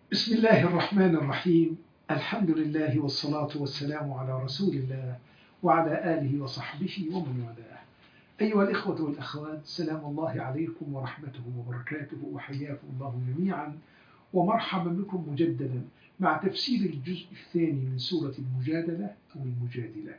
بسم الله الرحمن الرحيم. الحمد لله والصلاة والسلام على رسول الله وعلى آله وصحبه ومن والاه. أيها الإخوة والأخوات، سلام الله عليكم ورحمته وبركاته، وحياكم الله جميعا ومرحبا بكم مجددا مع تفسير الجزء الثاني من سورة المجادلة أو المجادلة،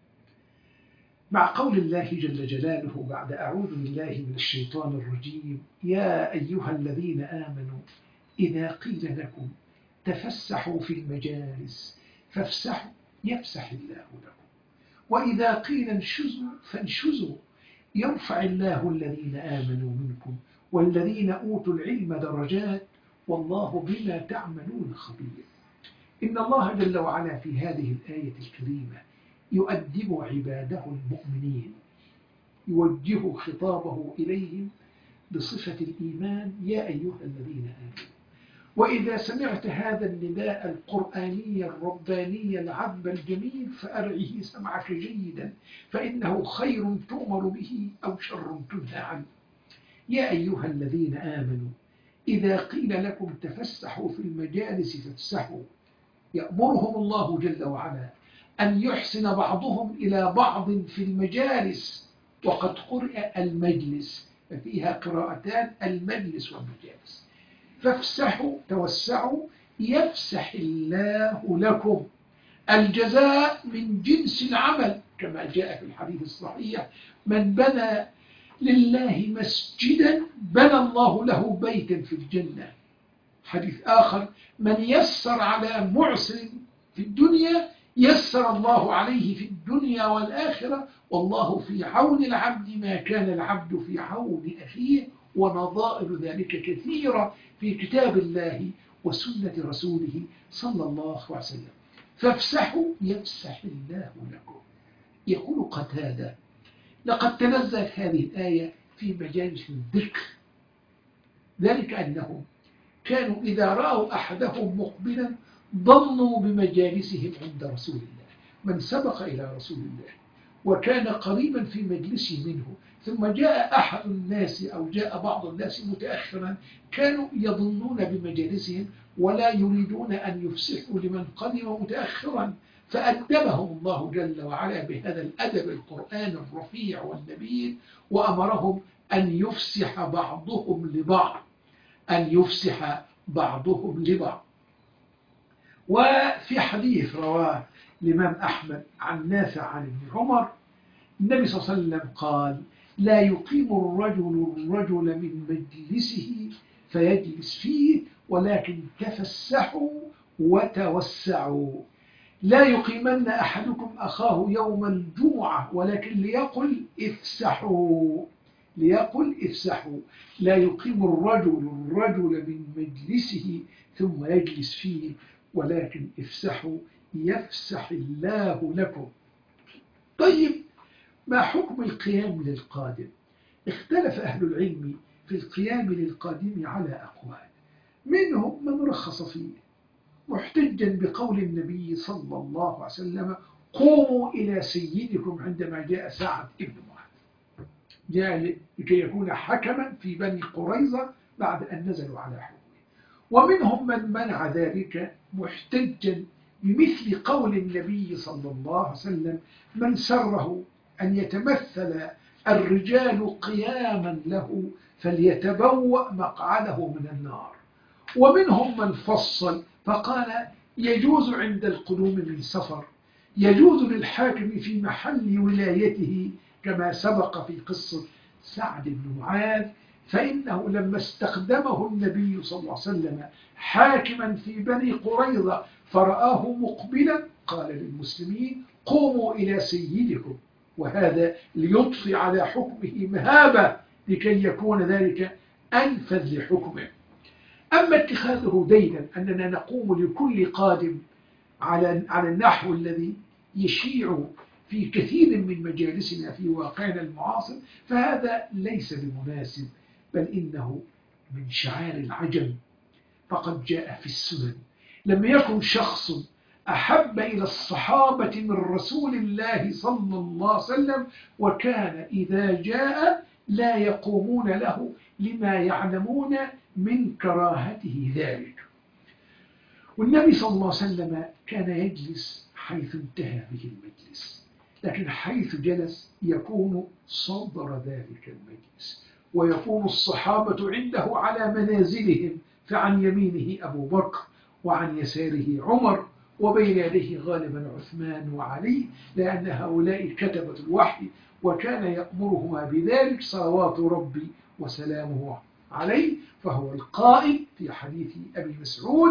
مع قول الله جل جلاله بعد أعوذ بالله من الشيطان الرجيم: يا أيها الذين آمنوا إذا قيل لكم تفسحوا في المجالس فافسحوا يفسح الله لكم، وإذا قيل انشزوا فانشزوا يرفع الله الذين آمنوا منكم والذين أوتوا العلم درجات والله بما تعملون خبير. إن الله جل وعلا في هذه الآية الكريمة يؤدب عباده المؤمنين، يوجه خطابه إليهم بصفة الإيمان: يا أيها الذين آمنوا. وإذا سمعت هذا النداء القرآني الرباني العذب الجميل فأرعه سمعك جيدا، فإنه خير تؤمر به أو شر تنهى عنه. يا أيها الذين آمنوا إذا قيل لكم تفسحوا في المجالس فافسحوا، يأمرهم الله جل وعلا أن يحسن بعضهم إلى بعض في المجالس، وقد قرئ المجلس، ففيها قراءتان: المجلس والمجالس. فافسحوا توسعوا يفسح الله لكم، الجزاء من جنس العمل، كما جاء في الحديث الصحيح: من بنى لله مسجدا بنى الله له بيتا في الجنة. حديث آخر: من يسر على معسر في الدنيا يسر الله عليه في الدنيا والآخرة، والله في عون العبد ما كان العبد في عون أخيه، ونظائر ذلك كثيرة في كتاب الله وسنة رسوله صلى الله عليه وسلم. فافسحوا يفسح الله لكم. يقول قتادة: لقد تنزلت هذه الآية في مجالس الذكر، ذلك أنهم كانوا إذا رأوا أحدهم مقبلا ضلوا بمجالسهم عند رسول الله، من سبق إلى رسول الله وكان قريبا في مجلسه منه ثم جاء أحد الناس أو جاء بعض الناس متأخرا، كانوا يظنون بمجالسهم ولا يريدون أن يفسحوا لمن قدم متأخرا، فأدبهم الله جل وعلا بهذا الأدب القرآن الرفيع والنبيل، وأمرهم أن يفسح بعضهم لبعض، أن يفسح بعضهم لبعض. وفي حديث رواه الإمام أحمد عن نافع عن ابن عمر، النبي صلى الله عليه وسلم قال: لا يقيم الرجل من مجلسه فيجلس فيه، ولكن تفسحوا وتوسعوا. لا يقيمن أحدكم أخاه يوم الجمعة، ولكن ليقل افسحوا، ليقل افسحوا. لا يقيم الرجل من مجلسه ثم يجلس فيه، ولكن افسحوا يفسح الله لكم. طيب، ما حكم القيام للقادم؟ اختلف أهل العلم في القيام للقادم على أقوال، منهم من رخص فيه محتجا بقول النبي صلى الله عليه وسلم: قوموا إلى سيدكم، عندما جاء سعد بن معاذ، جاء لكي يكون حكما في بني قريظة بعد أن نزلوا على حكمه. ومنهم من منع ذلك محتجا بمثل قول النبي صلى الله عليه وسلم: من سره أن يتمثل الرجال قياما له فليتبوأ مقعده من النار. ومنهم من فصل فقال: يجوز عند القدوم من سفر، يجوز للحاكم في محل ولايته، كما سبق في قصة سعد بن معاذ، فإنه لما استخدمه النبي صلى الله عليه وسلم حاكما في بني قريظة فرآه مقبلا قال للمسلمين: قوموا إلى سيدكم، وهذا ليضفي على حكمه مهابة لكي يكون ذلك أنفذ لحكمه. أما اتخاذه دينا، أننا نقوم لكل قادم على النحو الذي يشيع في كثير من مجالسنا في واقعنا المعاصر، فهذا ليس بمناسب، بل إنه من شعائر العجم. فقد جاء في السنن: لم يكن شخص أحب إلى الصحابة من رسول الله صلى الله عليه وسلم، وكان إذا جاء لا يقومون له لما يعلمون من كراهته ذلك. والنبي صلى الله عليه وسلم كان يجلس حيث انتهى به المجلس، لكن حيث جلس يكون صدر ذلك المجلس، ويكون الصحابة عنده على منازلهم، فعن يمينه أبو بكر وعن يساره عمر وبين يديه غالبا عثمان وعلي، لأن هؤلاء كتبة الوحي، وكان يأمرهما بذلك صلوات ربي وسلامه عليه. فهو القائل في حديث أبي مسعود: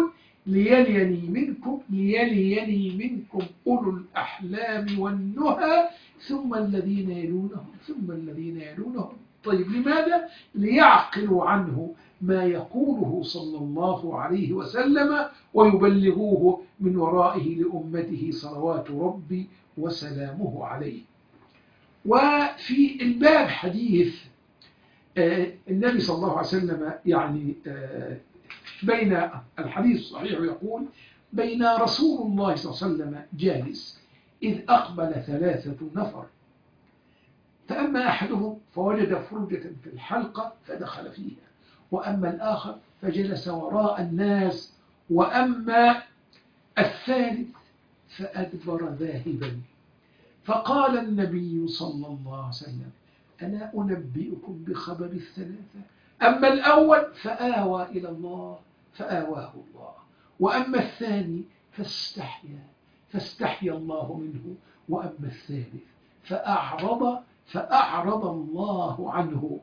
ليليني منكم أولو الأحلام والنهى ثم الذين يلونهم ثم الذين يلونهم. طيب لماذا؟ ليعقلوا عنه ما يقوله صلى الله عليه وسلم ويبلغوه من ورائه لأمته صلوات ربي وسلامه عليه. وفي الباب حديث النبي صلى الله عليه وسلم، يعني بين الحديث الصحيح يقول: بين رسول الله صلى الله عليه وسلم جالس إذ أقبل 3 نفر، فأما أحدهم فوجد فرجة في الحلقة فدخل فيها، وأما الآخر فجلس وراء الناس، وأما الثالث فأدبر ذاهبا. فقال النبي صلى الله عليه وسلم: ألا أنبئكم بخبر الثلاثة؟ أما الأول فآوى إلى الله فآواه الله، وأما الثاني فاستحيا الله منه، وأما الثالث فأعرض الله عنه.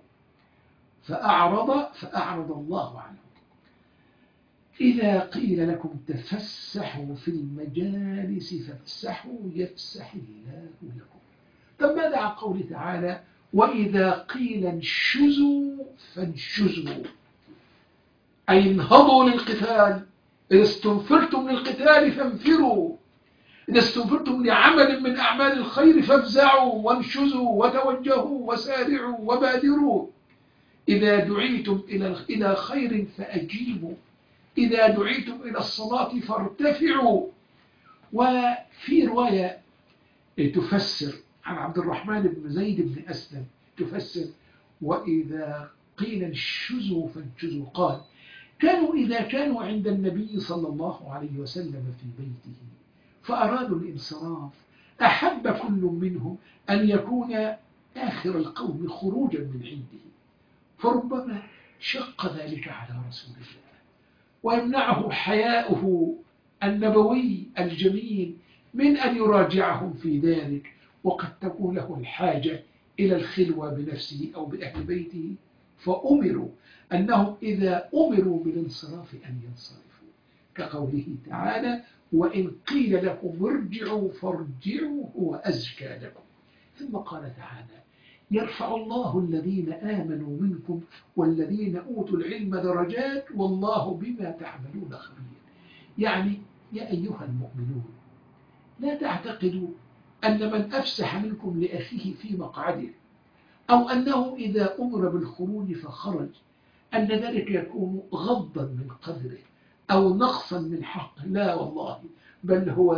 فأعرض الله عنه. إذا قيل لكم تفسحوا في المجالس فافسحوا يفسح الله لكم. طب ماذا عن قوله تعالى: وإذا قيل انشزوا فانشزوا، أي انهضوا للقتال. إذا استنفرتم للقتال فانفروا، إذا استنفرتم لعمل من أعمال الخير فافزعوا وانشزوا وتوجهوا وسارعوا وبادروا. إذا دعيتم إلى خير فأجيبوا، إذا دعيتم إلى الصلاة فارتفعوا. وفي رواية تفسر عن عبد الرحمن بن زيد بن أسلم تفسر: وإذا قيل انشزوا فانشزوا، قال: إذا كانوا عند النبي صلى الله عليه وسلم في بيته فأرادوا الانصراف، أحب كل منهم أن يكون آخر القوم خروجا من عنده، فربما شق ذلك على رسول الله ويمنعه حياؤه النبوي الجميل من أن يراجعهم في ذلك، وقد تكون له الحاجة إلى الخلوة بنفسه أو بأهل بيته، فأمروا أنهم إذا أمروا بالانصراف أن ينصرفوا، كقوله تعالى: وإن قيل لكم ارجعوا فارجعوا هو أزكى لكم. ثم قال تعالى: يرفع الله الذين آمنوا منكم والذين أوتوا العلم درجات والله بما تعملون خبير. يعني يا أيها المؤمنون، لا تعتقدوا أن من أفسح منكم لأخيه في مقعده، أو أنه إذا أمر بالخروج فخرج أن ذلك يكون غضا من قدره أو نقصا من حقه. لا والله، بل هو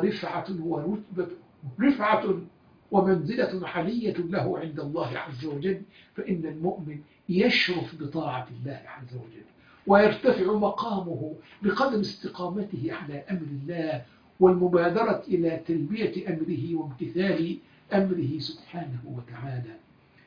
رفعة ومنزلة علية له عند الله عز وجل. فإن المؤمن يشرف بطاعة الله عز وجل ويرتفع مقامه بقدر استقامته على أمر الله والمبادرة إلى تلبية أمره وامتثال أمره سبحانه وتعالى.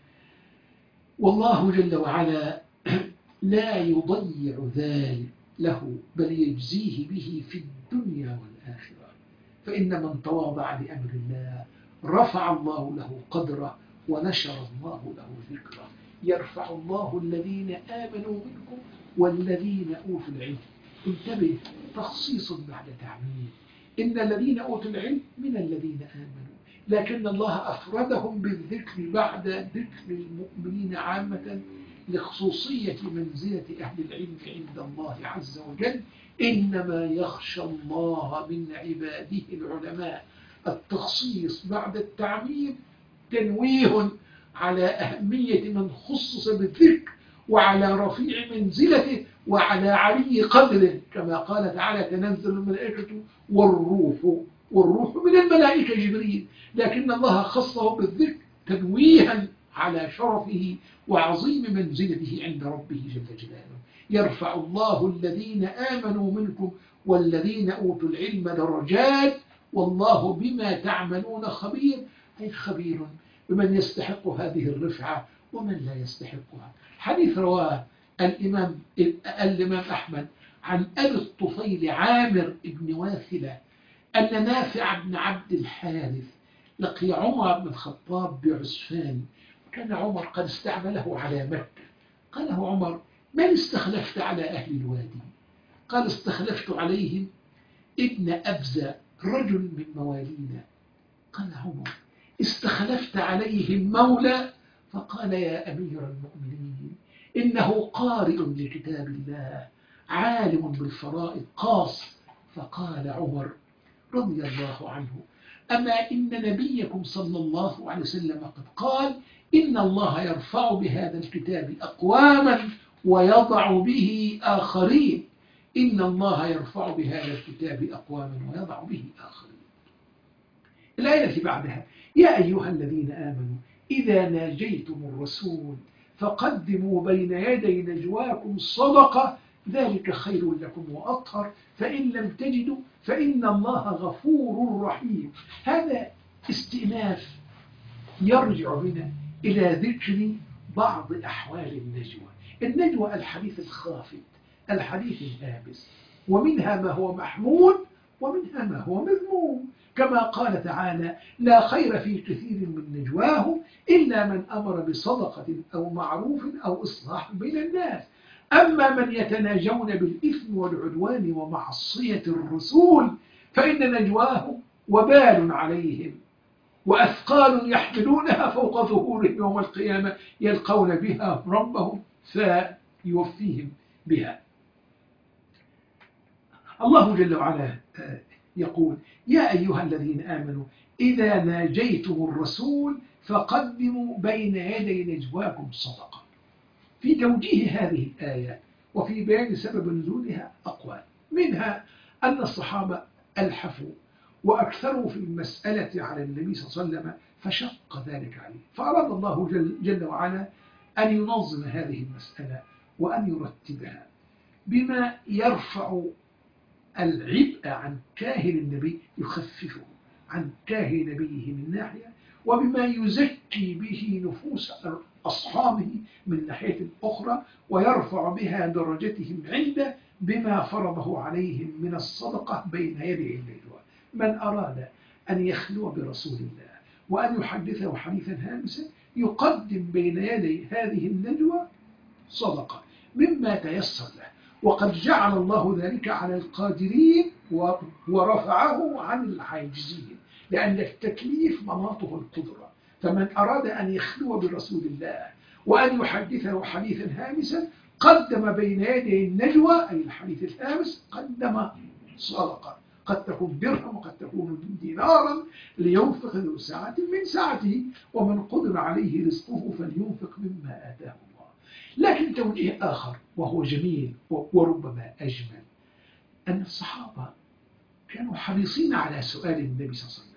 والله جل وعلا لا يضيع ذلك له، بل يجزيه به في الدنيا والآخرة. فإن من تواضع لأمر الله رفع الله له قدره ونشر الله له ذكره. يرفع الله الذين آمنوا منكم والذين أوتوا العلم. انتبه، تخصيص بعد تعميم. إن الذين أوتوا العلم من الذين آمنوا، لكن الله أفردهم بالذكر بعد ذكر المؤمنين عامة لخصوصية منزلة أهل العلم عند الله عز وجل. إنما يخشى الله من عباده العلماء. التخصيص بعد التعميم تنويه على أهمية من خصص بالذكر وعلى رفيع منزلته وعلى علي قدره، كما قال تعالى: تنزل الملائكة والروح من الملائكة جبريل. لكن الله خصه بالذكر تنويها على شرفه وعظيم منزلته عند ربه جل جلاله. يرفع الله الذين آمنوا منكم والذين أوتوا العلم درجات والله بما تعملون خبير، أي خبير بمن يستحق هذه الرفعة ومن لا يستحقها. حديث رواه الإمام أحمد عن أبي الطفيل عامر بن واثلة أن نافع بن عبد الحارث لقي عمر بن الخطاب بعسفان، كان عمر قد استعمله على مكة. قال له عمر: من استخلفت على أهل الوادي؟ قال: استخلفت عليهم ابن أبزة رجل من موالينا. قال عمر: استخلفت عليهم مولى؟ فقال: يا أمير المؤمنين إنه قارئ لكتاب الله عالم بالفرائض قاص. فقال عمر رضي الله عنه: أما إن نبيكم صلى الله عليه وسلم قد قال: إن الله يرفع بهذا الكتاب أقواما ويضع به آخرين. إن الله يرفع بهذا الكتاب أقواما ويضع به آخرين. الآية التي بعدها: يا أيها الذين آمنوا إذا ناجيتم الرسول فقدموا بين يدي نجواكم صدقة ذلك خير لكم وأطهر فإن لم تجدوا فإن الله غفور رحيم. هذا استئناف يرجع بنا إلى ذكر بعض أحوال النجوى. النجوى الحديث الخافت، الحديث الهابس، ومنها ما هو محمود ومنها ما هو مذموم، كما قال تعالى: لا خير في كثير من نجواهم إلا من أمر بصدقة أو معروف أو إصلاح بين الناس. أما من يتناجون بالإثم والعدوان ومعصية الرسول فإن نجواهم وبال عليهم وأثقال يحملونها فوق ظهورهم يوم القيامة يلقون بها ربهم فيوفيهم بها. الله جل وعلا يقول: يا أيها الذين آمنوا إذا ناجيتم الرسول فقدموا بين يدي نجواكم صدقة. في توجيه هذه الآية وفي بيان سبب نزولها أقوال، منها أن الصحابة ألحفوا وأكثروا في المسألة على النبي صلى الله عليه وسلم فشق ذلك عليه، فأراد الله جل وعلا أن ينظم هذه المسألة وأن يرتبها بما يرفع العبء عن كاهل النبي، يخففه عن كاهل نبيه من ناحية، وبما يزكي به نفوس أصحابه من ناحية أخرى، ويرفع بها درجتهم عنده بما فرضه عليهم من الصدقة بين يدي النجوى. من أراد أن يخلو برسول الله وأن يحدثه حديثا هامسا يقدم بين يدي هذه النجوى صدقة مما تيسر له، وقد جعل الله ذلك على القادرين ورفعه عن العاجزين، لأن التكليف مناطه القدرة. فمن أراد أن يخلو برسول الله وأن يحدثه حديثا هامسا قدم بين يدي النجوى، أي الحديث الهامس، قدم صدقة، قد تكون درهم وقد تكون دينارا، لينفق ذو ساعة من ساعته ومن قدر عليه رزقه فلينفق مما آتاه الله. لكن توجيه آخر وهو جميل وربما أجمل، أن الصحابة كانوا حريصين على سؤال النبي صلى الله عليه وسلم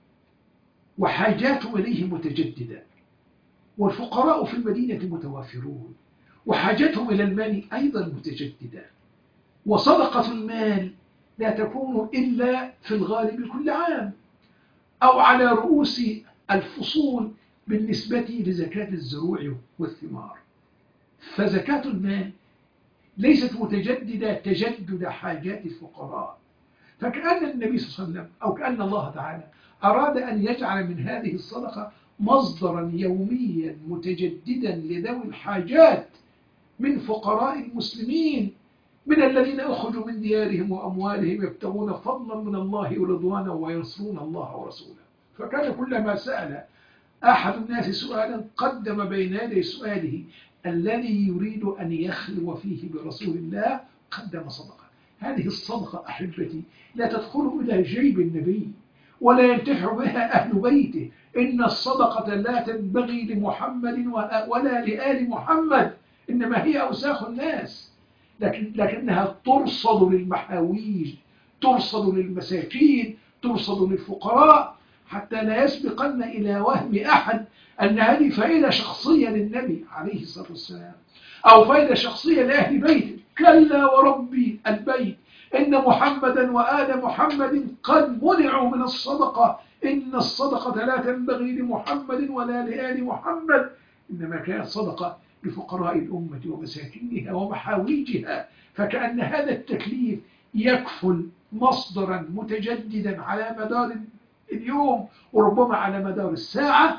وحاجاتهم إليه متجددة، والفقراء في المدينة متوافرون وحاجتهم إلى المال أيضا متجددة، وصدقة المال لا تكون إلا في الغالب كل عام أو على رؤوس الفصول بالنسبة لزكاة الزروع والثمار. فزكاة المال ليست متجددة تجدد حاجات الفقراء. فكأن النبي صلى الله عليه وسلم أو كأن الله تعالى أراد أن يجعل من هذه الصدقة مصدرا يوميا متجددا لذوي الحاجات من فقراء المسلمين، من الذين أخرجوا من ديارهم وأموالهم يبتغون فضلا من الله ورضوانا وينصرون الله ورسوله. فكان كلما سأل أحد الناس سؤالا قدم بين يدي سؤاله الذي يريد أن يخلو فيه برسول الله قدم صدقة. هذه الصدقة أحبتي لا تدخل إلى جيب النبي ولا ينتفع بها أهل بيته، إن الصدقة لا تنبغي لمحمد ولا لآل محمد، إنما هي أوساخ الناس، لكنها ترصد للمحاويج، ترصد للمساكين، ترصد للفقراء، حتى لا يسبقن إلى وهم أحد أن هذه فائدة شخصية للنبي عليه الصلاة والسلام أو فائدة شخصية لأهل بيته. كلا وربي البيت إن محمدا وآل محمد قد منعوا من الصدقة، إن الصدقة لا تنبغي لمحمد ولا لآل محمد، إنما كانت صدقة لفقراء الأمة ومساكينها ومحاويجها. فكأن هذا التكليف يكفل مصدرا متجددا على مدار اليوم وربما على مدار الساعة،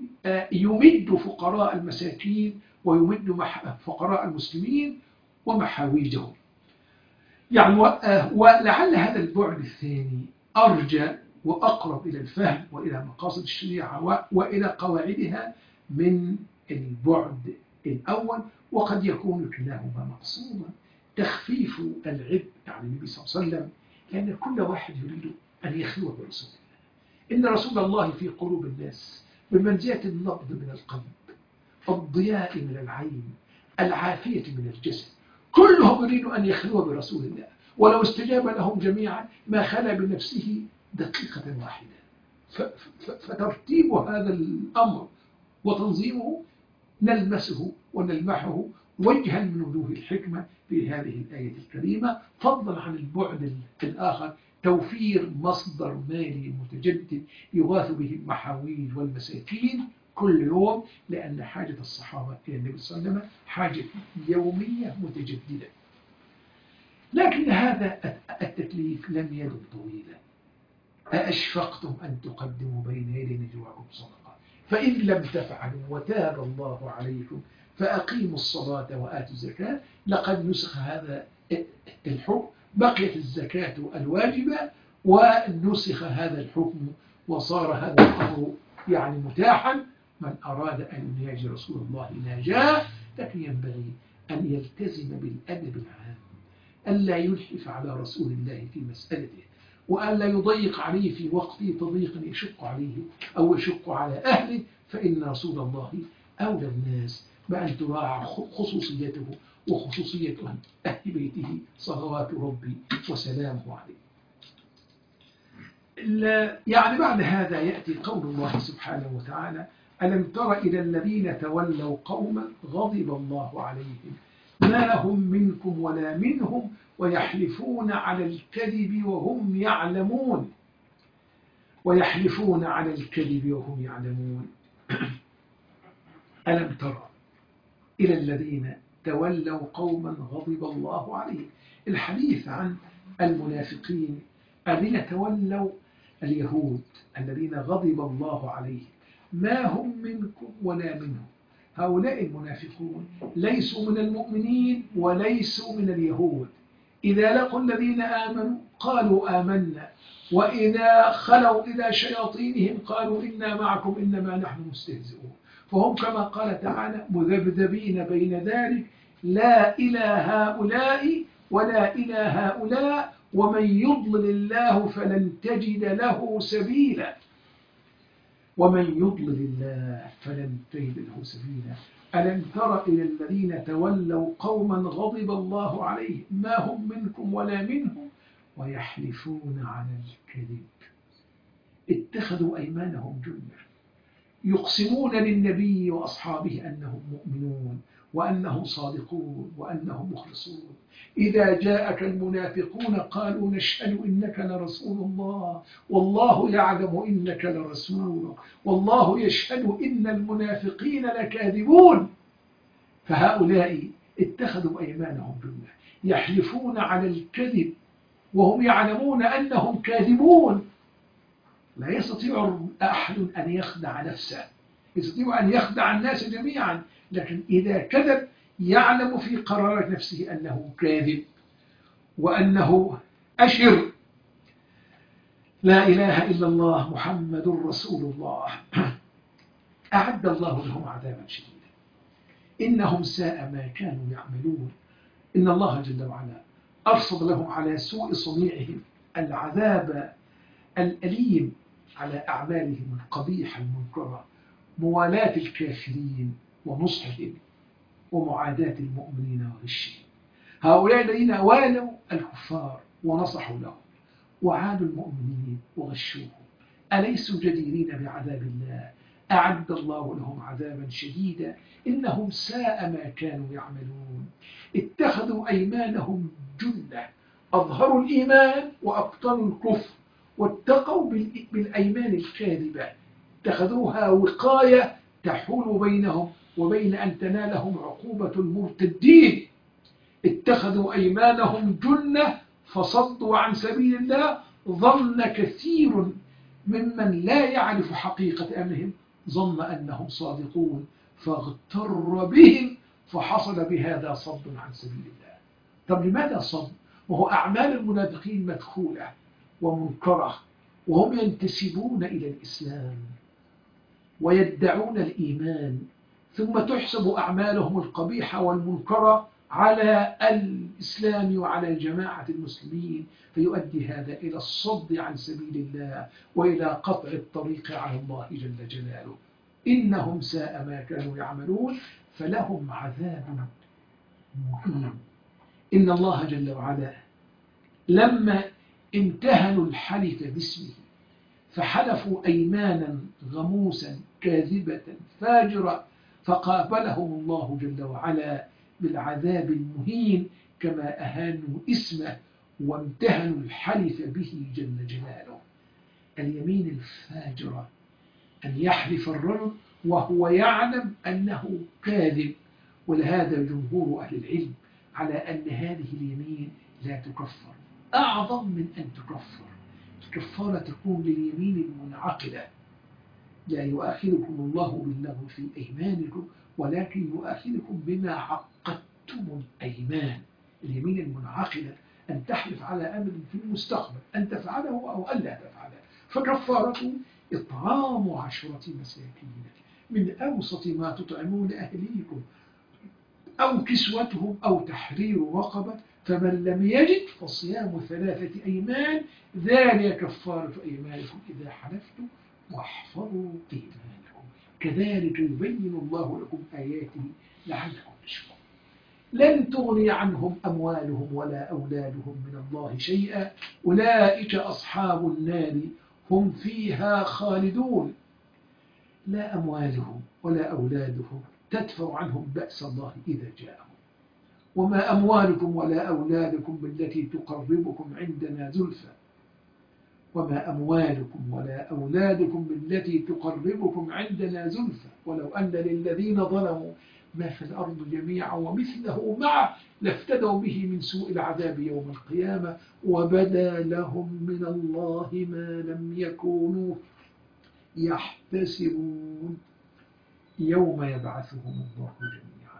يمد فقراء المساكين ويمد فقراء المسلمين ومحاويجهم. يعني ولعل هذا البعد الثاني أرجى وأقرب إلى الفهم وإلى مقاصد الشريعة وإلى قواعدها من البعد الأول، وقد يكون كلاهما مقصودا. تخفيف العبء عن النبي صلى الله عليه وسلم، لأن كل واحد يريد أن يخلو برسول الله. إن رسول الله في قلوب الناس بمنزلة النبض من القلب، الضياء من العين، العافية من الجسد. كلهم يريدوا أن يخلوا برسول الله، ولو استجاب لهم جميعا ما خلا بنفسه دقيقة واحدة. فترتيب هذا الأمر وتنظيمه نلمسه ونلمحه وجها من وجوه الحكمة في هذه الآية الكريمة، فضلا عن البعد الآخر، توفير مصدر مالي متجدد يغاث به المحاويج والمساكين كل يوم، لأن حاجة الصحابة إلى النبي صلى الله عليه وسلم حاجة يومية متجددة. لكن هذا التكليف لم يدم طويلا. أأشفقتم أن تقدموا بين يدي نجواكم صدقة فإن لم تفعلوا وتاب الله عليكم فأقيموا الصلاة وآتوا الزكاة. لقد نسخ هذا الحكم، بقيت الزكاة الواجبة ونسخ هذا الحكم وصار هذا الأمر يعني متاحا. من أراد أن يناجي رسول الله ناجاه، لكن ينبغي أن يلتزم بالأدب العام، ألا يلحف على رسول الله في مسألته، وألا يضيق عليه في وقت تضييق يشق عليه أو يشق على أهله، فإن رسول الله أولى الناس بأن تراعى خصوصيته وخصوصية أهل بيته صلوات ربي وسلامه عليه. يعني بعد هذا يأتي قول الله سبحانه وتعالى: ألم تر إلى الذين تولوا قوما غضب الله عليهم ما هم منكم ولا منهم ويحلفون على الكذب وهم يعلمون. ويحلفون على الكذب وهم يعلمون. ألم تر إلى الذين تولوا قوما غضب الله عليهم. الحديث عن المنافقين الذين تولوا اليهود الذين غضب الله عليهم ما هم منكم ولا منهم. هؤلاء المنافقون ليسوا من المؤمنين وليسوا من اليهود. إذا لقوا الذين آمنوا قالوا آمنا، وإذا خلوا إلى شياطينهم قالوا إنا معكم إنما نحن مستهزئون. فهم كما قال تعالى مذبذبين بين ذلك، لا إلى هؤلاء ولا إلى هؤلاء، ومن يضلل الله فلن تجد له سبيلا. ومن يضلل الله فلن تجد له سبيلا. ألم تر إلى الذين تولوا قوما غضب الله عليهم ما هم منكم ولا منهم ويحلفون على الكذب. اتخذوا أيمانهم جنة، يقسمون للنبي وأصحابه أنهم مؤمنون وأنهم صادقون وأنهم مخلصون. إذا جاءك المنافقون قالوا نشهد إنك لرسول الله والله يعلم إنك لرسوله والله يشهد إن المنافقين لكاذبون. فهؤلاء اتخذوا أيمانهم جنة، يحلفون على الكذب وهم يعلمون أنهم كاذبون. لا يستطيع أحد أن يخدع نفسه، يستطيع أن يخدع الناس جميعا، لكن إذا كذب يعلم في قرارة نفسه أنه كاذب وأنه أشر. لا إله إلا الله محمد رسول الله. أعد الله لهم عذابا شديدا إنهم ساء ما كانوا يعملون. إن الله جل وعلا أرصد لهم على سوء صنيعهم العذاب الأليم على أعمالهم القبيحة المنكرة، موالاة الكافرين ونصحهم ومعاداة المؤمنين وغشهم. هؤلاء الذين والوا الكفار ونصحوا لهم وعادوا المؤمنين وغشوهم أليسوا جديرين بعذاب الله؟ أعد الله لهم عذابا شديدا إنهم ساء ما كانوا يعملون. اتخذوا أيمانهم جنة أظهروا الإيمان وأبطنوا الكفر، واتقوا بالأيمان الكاذبة، اتخذوها وقاية تحول بينهم وبين أن تنالهم عقوبة المرتدين. اتخذوا أيمانهم جنة فصدوا عن سبيل الله. ظن كثير ممن لا يعرف حقيقة أمرهم ظن أنهم صادقون فاغتر بهم فحصل بهذا صد عن سبيل الله. طب لماذا صد؟ وهو أعمال المنافقين مدخولة ومنكرة، وهم ينتسبون إلى الإسلام ويدعون الإيمان، ثم تحسب أعمالهم القبيحة والمنكرة على الإسلام وعلى جماعة المسلمين، فيؤدي هذا إلى الصد عن سبيل الله وإلى قطع الطريق على الله جل جلاله. إنهم ساء ما كانوا يعملون فلهم عذاب مهين. إن الله جل وعلا لما امتهنوا الحلف باسمه فحلفوا أيمانا غموسا كاذبة فاجرة، فقابلهم الله جل وعلا بالعذاب المهين كما أهانوا اسمه وامتهنوا الحلف به جل جلاله. اليمين الفاجرة أن يحلف الرجل وهو يعلم أنه كاذب، ولهذا جمهور أهل العلم على أن هذه اليمين لا تكفر، أعظم من أن تكفر. الكفارة تكون لليمين المنعقدة، لا يؤاخذكم الله باللغو في أيمانكم ولكن يؤاخذكم بما عقدتم الأيمان. اليمين المنعقدة أن تحلف على أمر في المستقبل أن تفعله أو ألا تفعله، فكفارته إطعام 10 مساكين من أوسط ما تطعمون أهليكم أو كسوتهم أو تحرير رقبة، فمن لم يجد فصيام 3 أيمان ذلك كفارة أيمانكم إذا حلفتم واحفظوا أيمانكم كذلك يبين الله لكم آياته لعلكم تشكرون. لن تغني عنهم أموالهم ولا أولادهم من الله شيئا أولئك أصحاب النار هم فيها خالدون. لا أموالهم ولا أولادهم تدفع عنهم بأس الله إذا جاءهم، وما أموالكم ولا أولادكم بالتي تقربكم عندنا زلفى، وما أموالكم ولا أولادكم بالتي تقربكم عندنا زلفى ولو أن للذين ظلموا ما في الأرض جميعا ومثله معه لافتدوا به من سوء العذاب يوم القيامة وبدا لهم من الله ما لم يكونوا يحتسبون يوم يبعثهم الله جميعا.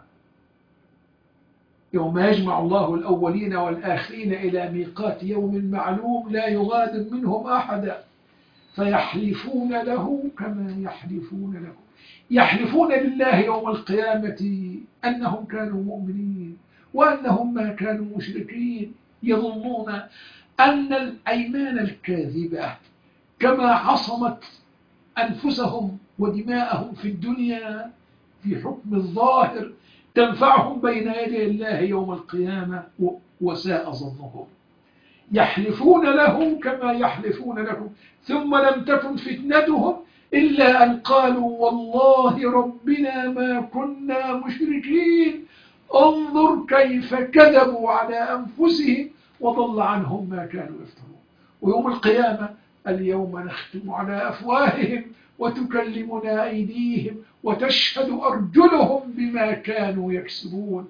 يوم يجمع الله الأولين والآخرين إلى ميقات يوم معلوم لا يغادر منهم أحدا فيحلفون له كما يحلفون لكم. يحلفون لله يوم القيامة أنهم كانوا مؤمنين وأنهم ما كانوا مشركين، يظنون أن الأيمان الكاذبة كما عصمت أنفسهم ودماءهم في الدنيا في حكم الظاهر تنفعهم بين يدي الله يوم القيامة، وساء ظنهم. يحلفون له كما يحلفون لكم ثم لم تكن فتنتهم إلا أن قالوا والله ربنا ما كنا مشركين انظر كيف كذبوا على أنفسهم وضل عنهم ما كانوا يفترون. ويوم القيامة اليوم نختم على أفواههم وتكلمنا أيديهم وتشهد أرجلهم بما كانوا يكسبون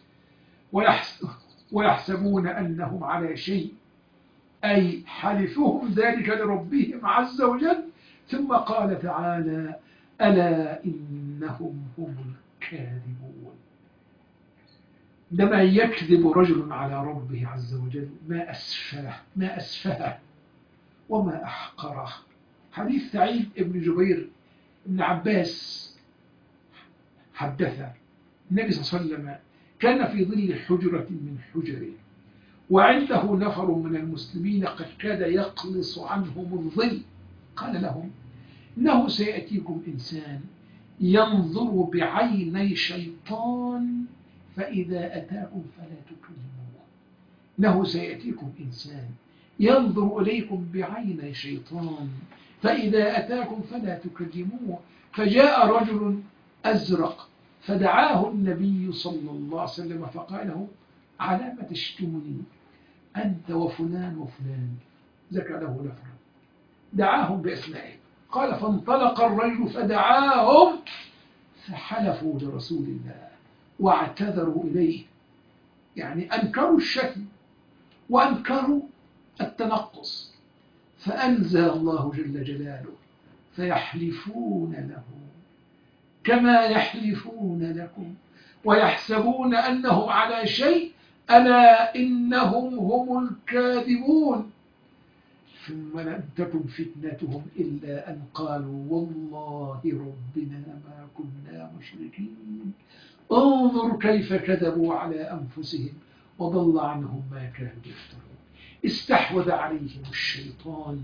ويحسبون أنهم على شيء، أي حلفهم ذلك لربهم عز وجل. ثم قال تعالى ألا إنهم هم الكاذبون. عندما يكذب رجل على ربه عز وجل ما أسفه وما أحقره. حديث سعيد بن جبير بن عباس حدث النبي صلى الله عليه وسلم كان في ظل حجرة من حجره وعنده نفر من المسلمين قد كاد يقلص عنهم الظل، قال لهم إنه سيأتيكم إنسان ينظر بعيني شيطان فإذا أتاكم فلا تكلموه. إنه سيأتيكم إنسان ينظر إليكم بعيني شيطان فإذا أتاكم فلا تكلموه. فجاء رجل أزرق فدعاه النبي صلى الله عليه وسلم فقال له على ما تشتمني؟ أنت وفلان وفلان، ذكر له لفظا، دعاهم بأسمائهم. قال فانطلق الرجل فدعاهم فحلفوا لرسول الله واعتذروا إليه، يعني أنكروا الشتم وأنكروا التنقص. فأنزل الله جل جلاله فيحلفون له كما يحلفون لكم ويحسبون أنهم على شيء ألا إنهم هم الكاذبون. ثم لم تكن فتنتهم إلا أن قالوا والله ربنا ما كنا مشركين. انظر كيف كذبوا على أنفسهم وضل عنهم ما كانوا يفترون. استحوذ عليهم الشيطان،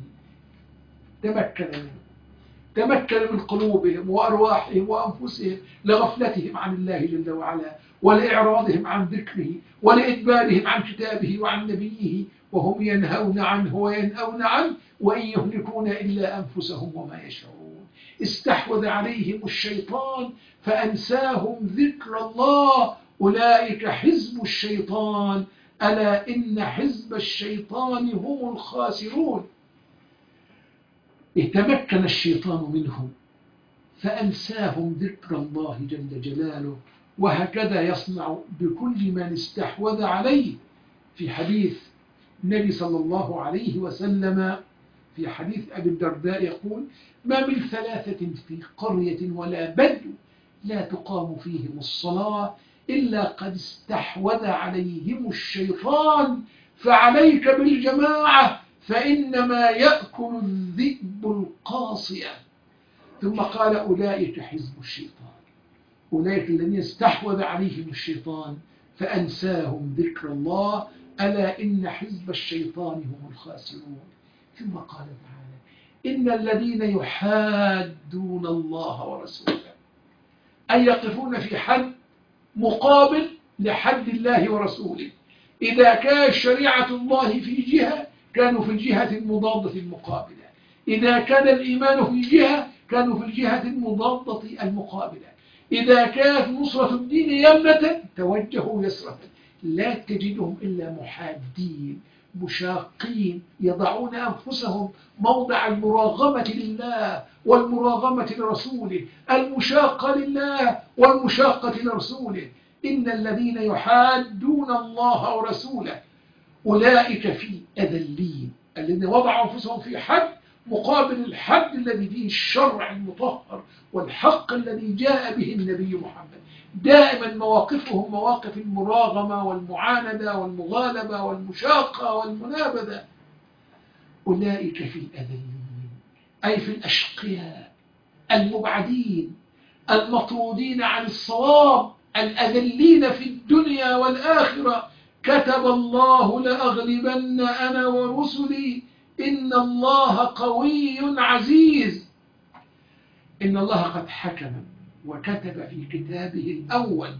تمكن من قلوبهم وأرواحهم وأنفسهم لغفلتهم عن الله جل وعلا ولإعراضهم عن ذكره ولإدبارهم عن كتابه وعن نبيه، وهم ينهون عنه وينأون عنه وإن يهلكون إلا أنفسهم وما يشعرون. استحوذ عليهم الشيطان فأنساهم ذكر الله، أولئك حزب الشيطان ألا إن حزب الشيطان هم الخاسرون. تمكن الشيطان منهم فأنساهم ذكر الله جل جلاله، وهكذا يصنع بكل من استحوذ عليه. في حديث النبي صلى الله عليه وسلم، في حديث أبي الدرداء يقول ما من ثلاثة في قرية ولا بدو لا تقام فيهم الصلاة إلا قد استحوذ عليهم الشيطان، فعليك بالجماعة فإنما يأكل الذئب القاصية. ثم قال أولئك حزب الشيطان، أولئك الذين استحوذ عليهم الشيطان فأنساهم ذكر الله ألا إن حزب الشيطان هم الخاسرون. ثم قال تعالى إن الذين يحادون الله ورسوله، أي يقفون في حد مقابل لحد الله ورسوله. إذا كانت شريعة الله في جهة كانوا في الجهة المضادة المقابلة، إذا كان الإيمان في جهة كانوا في الجهة المضادة المقابلة، إذا كانت نصرة الدين يمنة توجهوا يسرة. لا تجدهم إلا محادين مشاقين يضعون أنفسهم موضع المراغمة لله والمراغمة لرسوله، المشاقة لله والمشاقة لرسوله. إن الذين يحادون الله ورسوله أولئك في أذلين، الذين وضعوا أنفسهم في حد مقابل الحد الذي فيه الشرع المطهر والحق الذي جاء به النبي محمد. دائما مواقفهم مواقف المراغمة والمعاندة والمغالبة والمشاقة والمنابذة. أولئك في الأذلين، أي في الأشقياء المبعدين المطرودين عن الصواب، الأذلين في الدنيا والآخرة. كتب الله لأغلبن أنا ورسلي إن الله قوي عزيز. إن الله قد حكم وكتب في كتابه الأول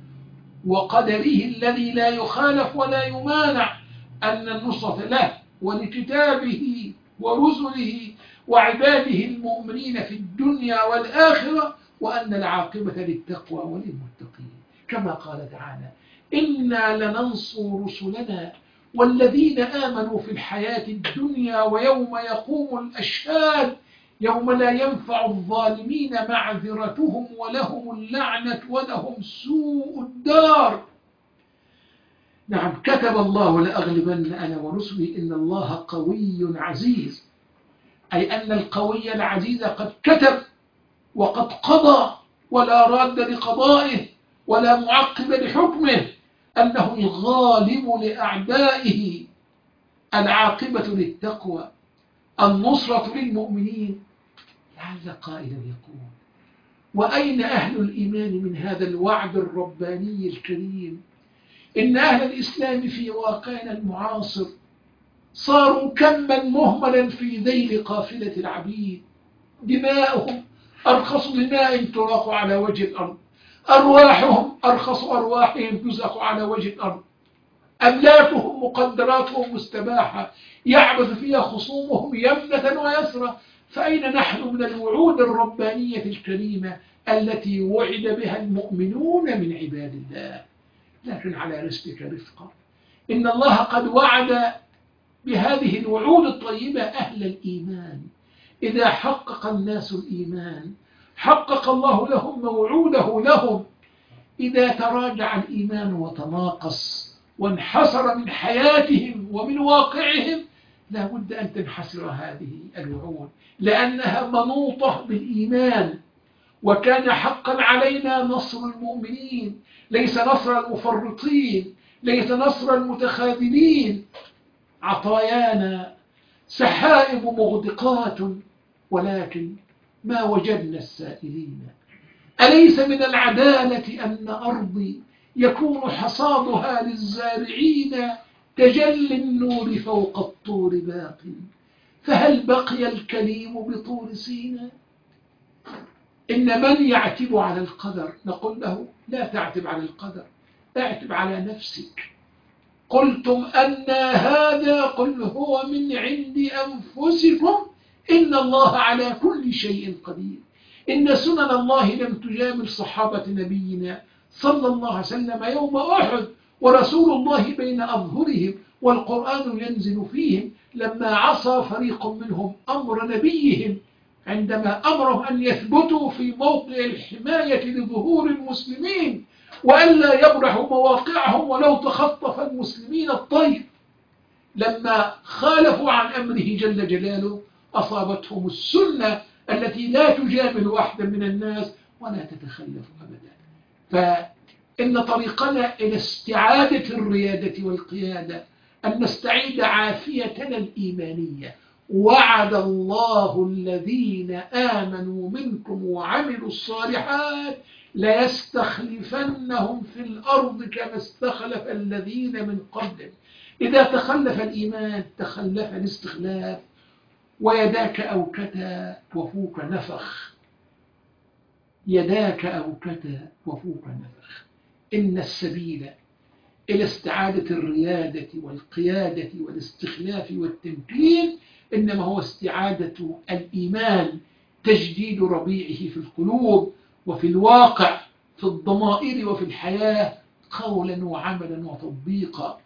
وقدره الذي لا يخالف ولا يمانع أن النصرة له ولكتابه ورسله وعباده المؤمنين في الدنيا والآخرة، وأن العاقبة للتقوى وللمتقين. كما قال تعالى إنا لننصر رسلنا والذين آمنوا في الحياة الدنيا ويوم يقوم الأشهاد يوم لا ينفع الظالمين معذرتهم ولهم اللعنة ولهم سوء الدار. نعم، كتب الله لأغلبن أنا ورسلي إن الله قوي عزيز، أي أن القوي العزيز قد كتب وقد قضى ولا راد لقضائه ولا معقب لحكمه أنه الغالب لأعدائه، العاقبة للتقوى، النصرة للمؤمنين. لعل قائلا يقول وأين أهل الإيمان من هذا الوعد الرباني الكريم؟ إن أهل الإسلام في واقعنا المعاصر صاروا كما مهملا في ذيل قافلة العبيد، دماؤهم أرخص دماء تراق على وجه الأرض، أرواحهم أرخص أرواحهم تزق على وجه الأرض، أملاكهم مقدراتهم مستباحة يعبث فيها خصومهم يمنة ويسرى. فأين نحن من الوعود الربانية الكريمة التي وعد بها المؤمنون من عباد الله؟ لكن على رزقك رفقا، إن الله قد وعد بهذه الوعود الطيبة أهل الإيمان. إذا حقق الناس الإيمان حقق الله لهم موعوده لهم. إذا تراجع الإيمان وتناقص وانحسر من حياتهم ومن واقعهم لا بد أن تنحسر هذه الوعود، لأنها منوطة بالإيمان. وكان حقا علينا نصر المؤمنين، ليس نصر المفرطين، ليس نصر المتخاذلين. عطايانا سحائب مغدقات ولكن ما وجدنا السائلين. أليس من العدالة أن أرضي يكون حصادها للزارعين تجلي النور فوق الطور باق، فهل بقي الكليم بطور سينا؟ إن من يعتب على القدر نقول له لا تعتب على القدر، اعتب على نفسك. قلتم أن هذا قل هو من عند أنفسكم إن الله على كل شيء قدير. إن سنن الله لم تجامل صحابة نبينا صلى الله عليه وسلم يوم أحد ورسول الله بين أظهرهم والقرآن ينزل فيهم لما عصى فريق منهم أمر نبيهم عندما أمرهم أن يثبتوا في موقع الحماية لظهور المسلمين وألا يبرحوا مواقعهم ولو تخطف المسلمين الطير. لما خالفوا عن أمره جل جلاله أصابتهم السنة التي لا تجامل أحدا من الناس ولا تتخلف أبدا. فإن طريقنا إلى استعادة الريادة والقيادة أن نستعيد عافيتنا الإيمانية. وعد الله الذين آمنوا منكم وعملوا الصالحات ليستخلفنهم في الأرض كما استخلف الذين من قبلهم. إذا تخلف الإيمان تخلف الاستخلاف. ويداك أوكتا وفوك نفخ، يداك أوكتا وفوك نفخ. إن السبيل إلى استعادة الريادة والقيادة والاستخلاف والتمكين إنما هو استعادة الإيمان، تجديد ربيعه في القلوب وفي الواقع، في الضمائر وفي الحياة، قولا وعملا وتطبيقا.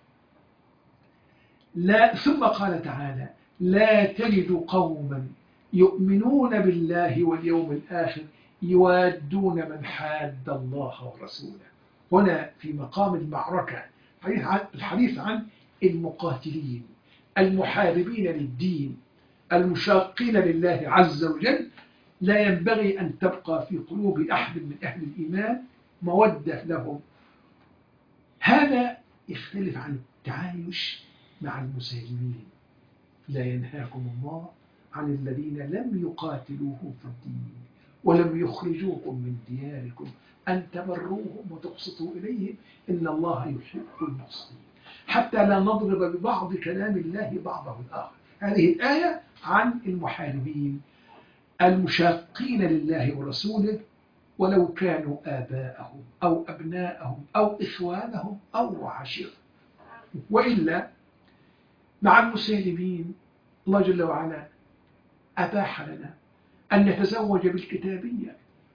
لا ثم قال تعالى لا تجد قوما يؤمنون بالله واليوم الآخر يوادون من حاد الله ورسوله. هنا في مقام المعركة الحديث عن المقاتلين المحاربين للدين المشاقين لله عز وجل. لا ينبغي أن تبقى في قلوب أحد من أهل الإيمان مودة لهم. هذا يختلف عن التعايش مع المسالمين. لا ينهاكم الله عن الذين لم يقاتلوكم في الدين ولم يخرجوكم من دياركم أن تبروهم وتقسطوا إليهم إن الله يحب المقسطين. حتى لا نضرب ببعض كلام الله بعضه الآخر. هذه الآية عن المحاربين المشاقين لله ورسوله ولو كانوا آباءهم أو أبناءهم أو إخوانهم أو عشيرتهم. وإلا مع المسالمين الله جل وعلا أباح لنا أن نتزوج بالكتابية.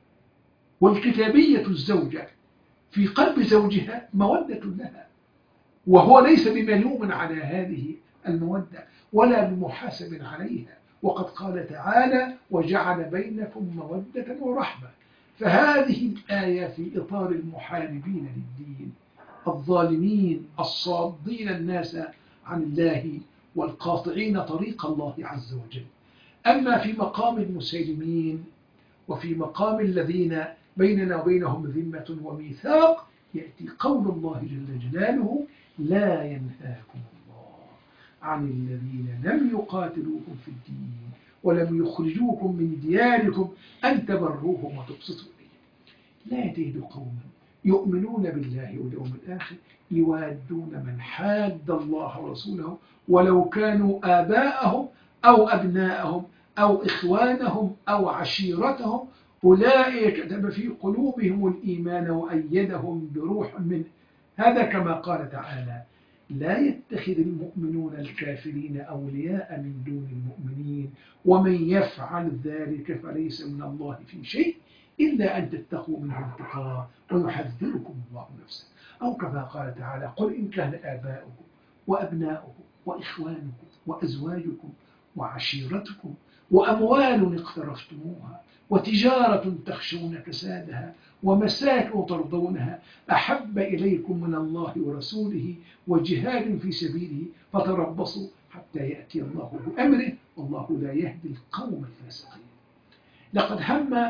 والكتابية الزوجة في قلب زوجها مودة لها، وهو ليس بملوم على هذه المودة ولا بمحاسب عليها. وقد قال تعالى وجعل بينكم مودة ورحمة. فهذه الآية في إطار المحاربين للدين الظالمين الصادين الناس عن الله والقاطعين طريق الله عز وجل. أما في مقام المسالمين وفي مقام الذين بيننا وبينهم ذمة وميثاق يأتي قول الله جل جلاله لا ينهاكم الله عن الذين لم يقاتلوكم في الدين ولم يخرجوكم من دياركم أن تبروهم وتقسطوا إليهم. لا تجد قوما يؤمنون بالله واليوم الآخر يوادون من حاد الله ورسوله ولو كانوا آباءهم أو أبناءهم أو إخوانهم أو عشيرتهم أولئك كتب في قلوبهم الإيمان وأيدهم بروح منه. هذا كما قال تعالى لا يتخذ المؤمنون الكافرين أولياء من دون المؤمنين ومن يفعل ذلك فليس من الله في شيء إلا أن تتقوا منهم تقاه ويحذركم الله نفسه. أو كما قال تعالى قل إن كان آباؤكم وأبناؤكم وإخوانكم وأزواجكم وعشيرتكم وأموال اقترفتموها وتجارة تخشون كسادها ومساكن ترضونها أحب إليكم من الله ورسوله وجهاد في سبيله فتربصوا حتى يأتي الله بأمره والله لا يهدي القوم الفاسقين. لقد هم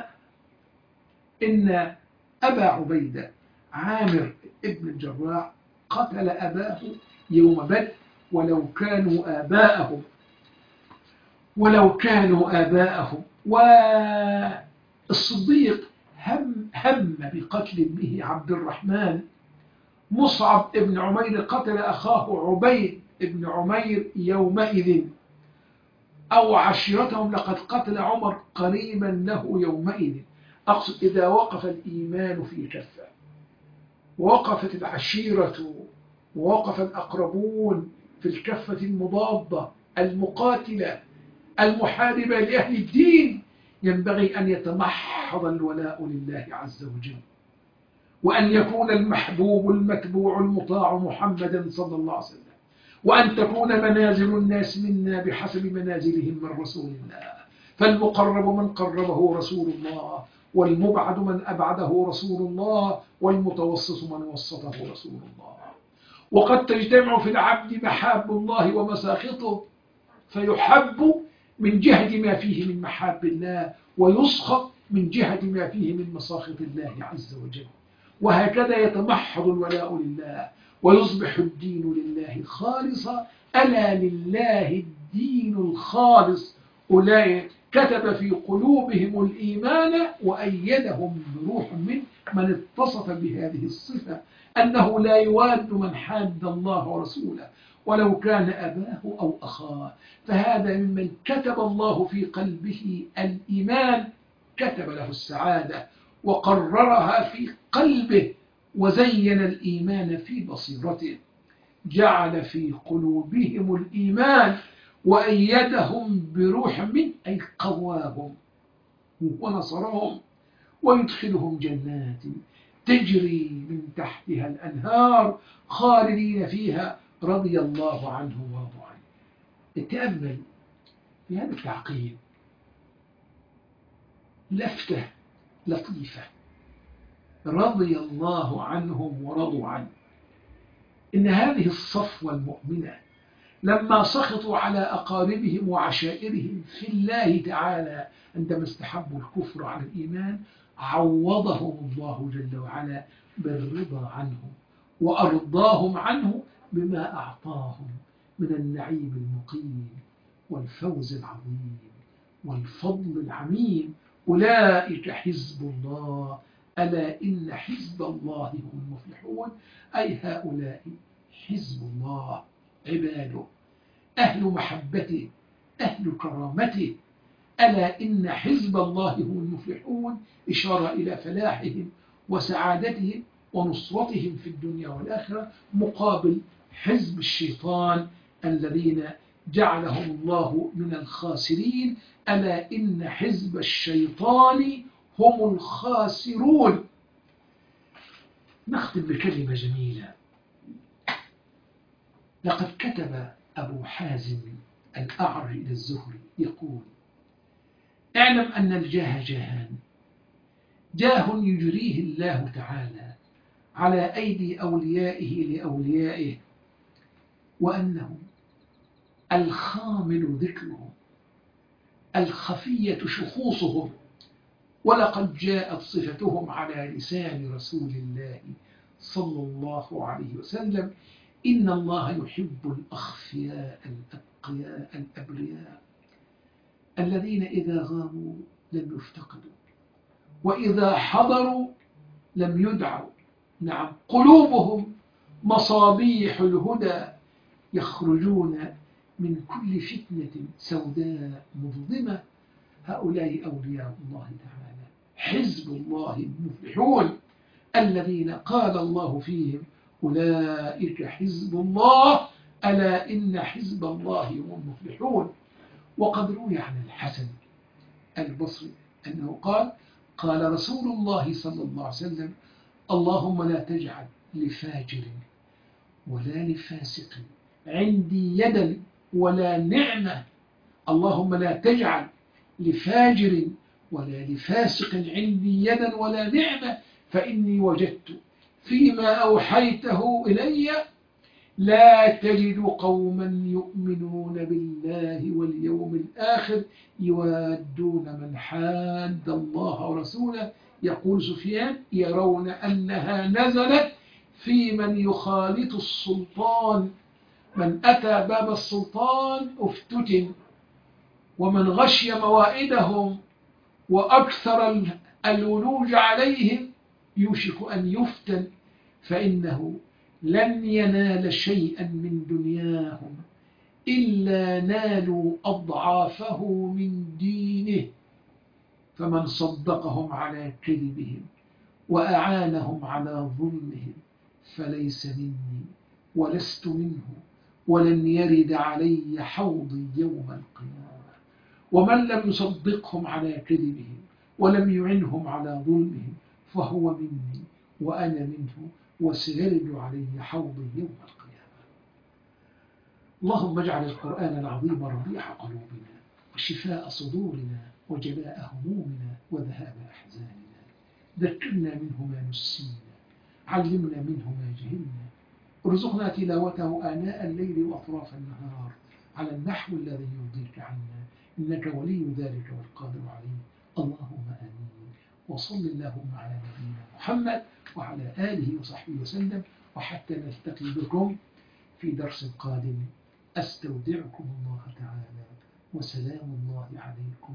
إن أبا عبيدة عامر ابن الجراح قتل أباه يوم بدر ولو كانوا آباءهم والصديق هم بقتل ابنه عبد الرحمن. مصعب ابن عمير قتل أخاه عبيد ابن عمير يومئذ أو عشيرتهم لقد قتل عمر قريبا له يومئذ. أقصد إذا وقف الإيمان في كفة ووقفت العشيرة ووقف الأقربون في الكفة المضادة المقاتلة المحاربة لأهل الدين، ينبغي أن يتمحض الولاء لله عز وجل، وأن يكون المحبوب المتبوع المطاع محمدا صلى الله عليه وسلم، وأن تكون منازل الناس منا بحسب منازلهم من رسول الله، فالمقرب من قربه رسول الله، والمبعد من أبعده رسول الله، والمتوسط من وسطه رسول الله. وقد تجتمع في العبد محاب الله ومساخطه، فيحب من جهة ما فيه من محاب الله، ويسخط من جهة ما فيه من مساخط الله عز وجل. وهكذا يتمحض الولاء لله ويصبح الدين لله خالصا. ألا لله الدين الخالص. أولئك كتب في قلوبهم الإيمان وأيدهم بروح منه. من اتصف بهذه الصفة أنه لا يواد من حاد الله ورسوله ولو كان أباه أو أخاه، فهذا ممن كتب الله في قلبه الإيمان، كتب له السعادة وقررها في قلبه وزين الإيمان في بصيرته، جعل في قلوبهم الإيمان وأيدهم بروح من أي قواهم ونصرهم ويدخلهم جنات تجري من تحتها الأنهار خالدين فيها رضي الله عنه ورضوا عنه. التأمل في هذا التعقيد لفتة لطيفة، رضي الله عنهم ورضوا عنه. إن هذه الصفوة المؤمنة لما سخطوا على أقاربهم وعشائرهم في الله تعالى عندما استحبوا الكفر على الإيمان، عوضهم الله جل وعلا بالرضا عنهم وأرضاهم عنه بما أعطاهم من النعيم المقيم والفوز العظيم والفضل العميم. أولئك حزب الله ألا إن حزب الله هم المفلحون. أي هؤلاء حزب الله، عباده، أهل محبته، أهل كرامته. ألا إن حزب الله هم المفلحون، إشارة إلى فلاحهم وسعادتهم ونصرتهم في الدنيا والآخرة، مقابل حزب الشيطان الذين جعلهم الله من الخاسرين. ألا إن حزب الشيطان هم الخاسرون. نختم بكلمة جميلة. لقد كتب أبو حازم الأعرج إلى الزهري يقول: اعلم أن الجاه جاهان، جاه يجريه الله تعالى على أيدي أوليائه لأوليائه، وأنه الخامل ذكرهم، الخفية شخوصهم، ولقد جاءت صفتهم على لسان رسول الله صلى الله عليه وسلم: إن الله يحب الأخفياء الأتقياء الأبرياء الذين إذا غابوا لم يفتقدوا وإذا حضروا لم يدعوا. نعم، قلوبهم مصابيح الهدى، يخرجون من كل فتنة سوداء مظلمة. هؤلاء أولياء الله تعالى، حزب الله المفلحون، الذين قال الله فيهم: أولئك حزب الله ألا إن حزب الله هم المفلحون. وقد روي عن الحسن البصري أنه قال رسول الله صلى الله عليه وسلم: اللهم لا تجعل لفاجر ولا لفاسق عندي يدا ولا نعمة. اللهم لا تجعل لفاجر ولا لفاسق عندي يدا ولا نعمة، فإني وجدت فيما أوحيته إلي لا تجد قوما يؤمنون بالله واليوم الآخر يوادون من حاد الله ورسوله. يقول سفيان: يرون أنها نزلت في من يخالط السلطان، من أتى باب السلطان افتتن، ومن غشي موائدهم وأكثر الولوج عليهم يوشك أن يفتن، فإنه لن ينال شيئا من دنياهم إلا نالوا أضعافه من دينه. فمن صدقهم على كذبهم وأعانهم على ظلمهم فليس مني ولست منه، ولن يرد علي حوضي يوم القيامة. ومن لم يصدقهم على كذبهم ولم يعنهم على ظلمهم فهو مني وأنا منه، وسيرد علي حوضي يوم القيامة. اللهم اجعل القرآن العظيم ربيع قلوبنا وشفاء صدورنا وجلاء همومنا وذهاب أحزاننا. ذكرنا منه ما نسينا، علمنا منه ما جهلنا، ارزقنا تلاوته آناء الليل وأطراف النهار على النحو الذي يرضيك عنا، إنك ولي ذلك والقادر عليه. اللهم آمين. وصل اللهم على نبينا محمد وعلى آله وصحبه وسلم، وحتى نلتقي بكم في درس قادم أستودعكم الله تعالى، وسلام الله عليكم